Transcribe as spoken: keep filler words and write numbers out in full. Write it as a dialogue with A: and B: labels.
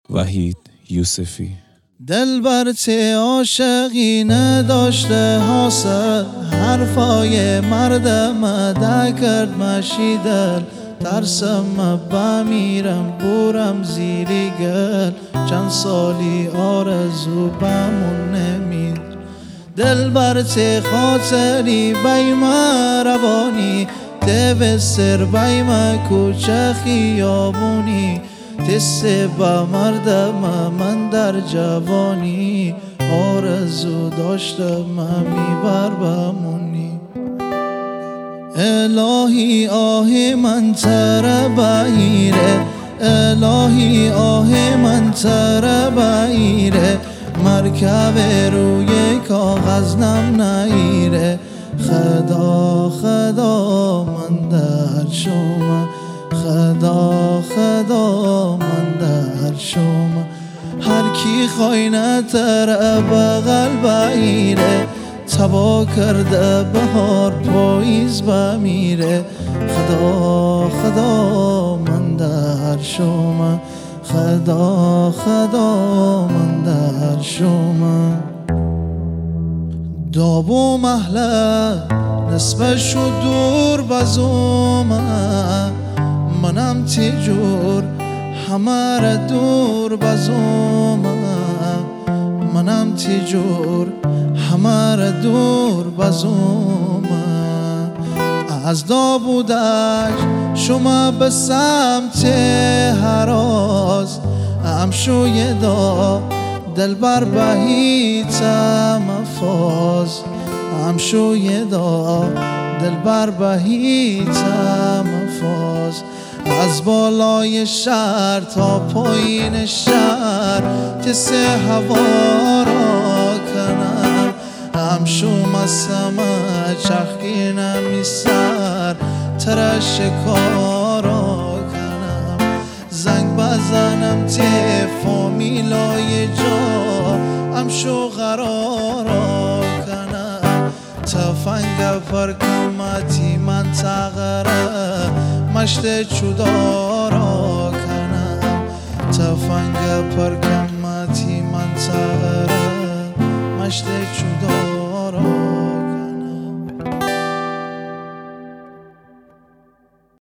A: وحید یوسفی.
B: دل برت عاشقی نداشته حاصل، حرفای مردم ده کرد مشی دل. ترسم بمیرم بورم زیری گل، چند سالی آرزو بمون نمید. دل برت خاطری بیم روانی، دو سر بیم کوچه خیابونی. تسه با مردم من در جوانی، آرزو داشتم میبر بمونی. الهی آه من تر بایره، الهی آه من تر بایره. مرکب روی کاغذ نم نیره، خدا خدا من در شما، خدا خدا من در شما. هر کی خواینه تر بغل بایره، تبا کرده بهار پاییز بمیره. خدا خدا من در شما، خدا خدا من در شما. دابو محله نسبه شد دور بزومه، منم تیجور همه را دور بزومه. منم تیجور همه را دور بزومه. از دابودش شما به سمت هراز، امشوی دا دل بر بهیتم فاز. امشوی دا دل بر بهیتم فاز. از بالای شهر تا پایین شهر، تسه هوا را کنم. همشوم از سمه چخگینم می سر، ترش کارا کنم. زنگ بزنم ته فامیلای جا، همشو قرارا کنم. تفنگ پرکمتی من تغره، مشت چودارا کنم. تفنگ پرکمتی من تغره، مشت چودارا